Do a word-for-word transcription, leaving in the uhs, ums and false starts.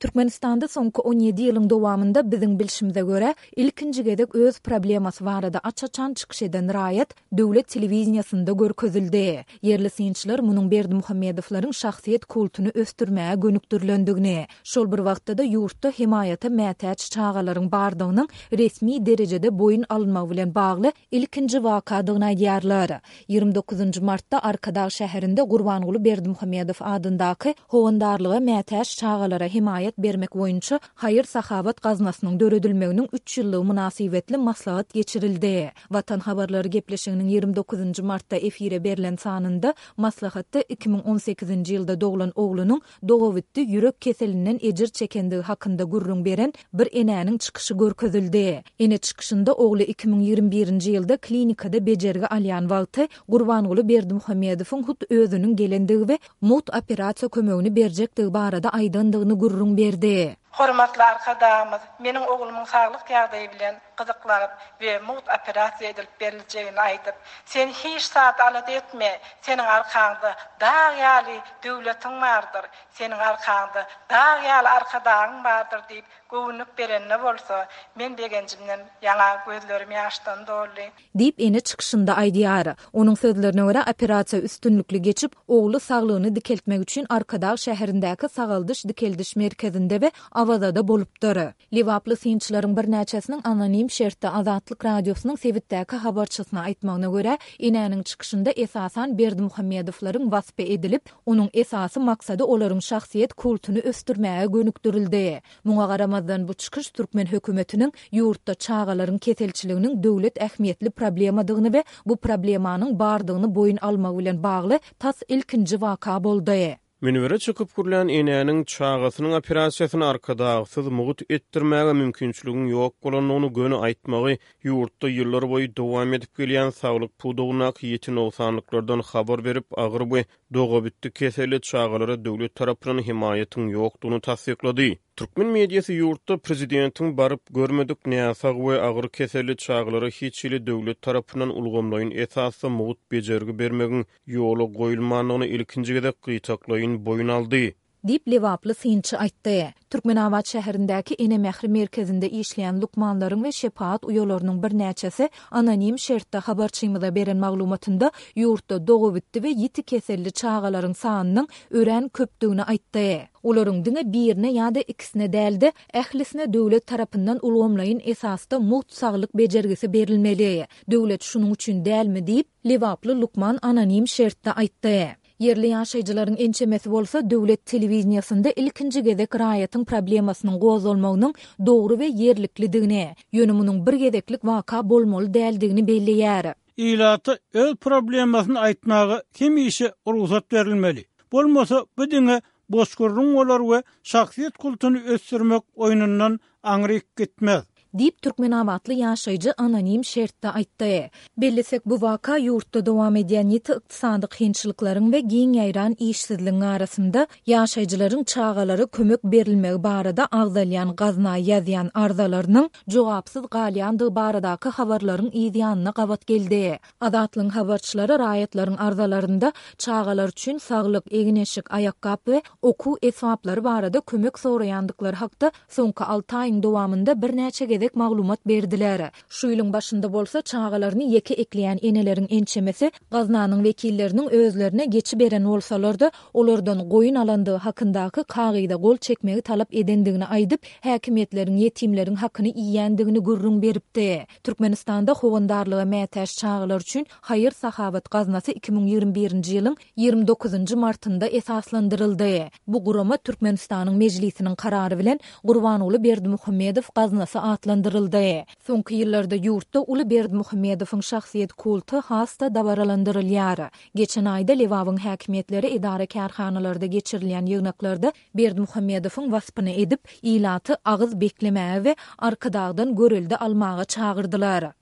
Türkmenistanda soňky on ýedi ýylyň dowamında biziň bilişimize göre ilkinji gezek öz problemasy barada açaçan çykyş eden raýat döwlet telewizionyasynda görkezildi. Yerli synçylar munyň Berdimuhammedowylaryň şahsiýet kultuny östürmäge gönükdirilendigini, şol bir wagtda ýurtda himayata mätäç çağalaryň bardygynyň resmi derejede boyun alınmagy bilen bagly ilkinji wakadygyny aýdýarlar. ýygrimi dokuzunçy martda Arkadağ şäherinde Gurbanguly Berdimuhammedow adyndaky howandarlyga mätäç çağalara himayat bermek boýunça hayır sahabat gaznasynyň döredilmeginiň üç ýyllygy münasibetli maslahat geçirildi. Watan habarlary gepleşiginiň ýygrimi dokuzunçy martda efire berilen sanynda maslahatda iki bin on sekizinçi ýylda doglan oglunyň dogawitdi ýürek keselinden ejir çekendigi hakynda gurrun beren bir enäniň çykyşy görkezildi. Ene çykyşynda ogly iki bin ýygrimi birinçi ýylda klinikada bejerge alýan wagty Gurbanguly Berdimuhammedowyň hut özüniň gelendigi we mut operasiýa kömegini berjektigi barada aýdandygyny gurrun berdi. Hormatly arkadaşymyz, meniň oglumyň saglyk ýagdaýy bilen gyzyklanyp we mut operasiýa edilip beriljegini aýdyp, sen hiç saat alat etme, seniň arkaňda dağ ýaly döwletiň bardyr, seniň arkaňda dağ ýaly arkadaşyň bardyr diýip gowunyp berenne bolsa, men begenjimden ýaňa gözlerim ýaşdan doldy. Diýip ene çykyşynda aýdýar. Onuň sözlerine görä operasiýa üstünlükli geçip, ogly saglygyny dikeltmek üçin Arkadağ şäherindäki sagaldyş dikeldiş merkezinde we awazada bolupdyr. Liwaply synçylaryň bir näçesiniň anonim şertde Azatlyk radiosynyň Sewitdäki habarçysyna aýtmagyna görä, enäniň çykyşynda esasan Berdimuhammedowylaryň wasp edilip, onuň esasy maksady olaryň şahsiýet kultuny östürmäge gönükdirildi. Muňa garamazdan bu çykyş türkmen hökümetiniň ýurtda çağalaryň keselçiliginiň döwlet ähmiýetli problemadygyny we bu problemanyň bardygyny boyun almagy bilen bagly tas ilkinji waka boldy. Münwere çykyp gürlen enäniň çağasynyň operasiýasyny arkadagysyz mugut etdirmäge mümkinçiligiň ýok bolanyny göni aýtmagy ýurtda ýyllar boýy dowam edip gelýän saglyk pudugyna ýetin owsanlyklardan habar berip agyr we dogabitdi keseli çağalara döwlet tarapyndan himayatyň ýokdugyny tasdiklady. Türkmen mediýasy ýurtda prezidentiň baryp görmedik näsag we agyr keseli çağalara hiç ýyly döwlet tarapyndan ulgamlaýyn esasy mugut bejergi bermegiň ýoly goýulmagyny ilkinji gezek gytaklaýyn boyun aldy. Dip Liwaply synçy aýtdy. Türkmenawat şäherindäki ene mähri merkezinde işleýän lukmanlaryň we şepaat uýalarynyň bir näçesi anonim şertde habarçymyza beren maglumatynda ýurtda dogawitdi we ýeti keselli çağalaryň sanynyň ören köpdigini aýtdy. Olaryň diňe birine ýa-da ikisine däldi, ählisine döwlet tarapyndan ulgamlaýyn esasda mut saglyk bejergisi berilmeli. Döwlet şunuň üçin dälmi diýip Liwaply Lukman anonim şertde aýtdy. Yerli ýaşaýjylaryň ençemesi bolsa döwlet telewizionyasynda ilkinji gezek raýatyň problemasynyň gozulmagynyň dogry we yerliklidigini, ýönüminiň bir gezeklik waka bolmaly däldigini belleýär. Ilaty öz problemasyny aýtmagy kim işe ruhsat berilmeli. Bolmasa bu diňe boşgurrun olar we şahsiýet kultuny östürmek oýnundan aňryk gitmez. Dip Türkmenawatly ýaşaýjy anonim şertde aýtdy. Bellisek bu waka ýurtda dowam edýän ýeti ykdysady kynçylyklaryň we giň ýaýran işsizligiň arasynda ýaşaýjylaryň çağalary kömek berilmegi barada agdalýan gazna ýazýan arzalarynyň jogapsyz galýandygy baradaky habarlaryň ýygyanyna gawat geldi. Azatlyň habarçylary raýatlaryň arzalarynda çağalar üçin saglyk, egneşik, aýakkap we oku esbaplary barada kömek soraýandyklary hakda soňky alty aýyň dowamında bir näçe maglumat berdiler. Şu ýylyň başynda bolsa çağalaryny ýeke ekleýän eneleriň ençemesi gaznanyň wekilleriniň özlerine geçip beren bolsalar-da olardan goýun alandygy hakyndaky kagyda gol çekmegi talap edendigini aýdyp, häkimetleriň ýetimleriň hakyny iýendigini gurrun beripdi. Türkmenistanda howandarlyga mätäç çağalar üçin hayır sahabat gaznasy iki bin ýygrimi birinçi ýylyň ýygrimi dokuzunçy martynda esaslandyryldy. Bu gurama Türkmenistanyň mejlisiniň karary bilen Gurbanguly Berdimuhammedow gaznasy atlandy. Soňky ýyllarda ýurtda Uly Berdimuhammedowyň şahsiýet kultu hasta dabaralandyrylýar. Geçen aýda Liwawyň häkimetleri idara karhanalarda geçirilýän ýygnaklarda Berdimuhammedowyň waspyny edip, ilaty agyz beklemäge we Arkadağdan görüldi almaga çağırdylar.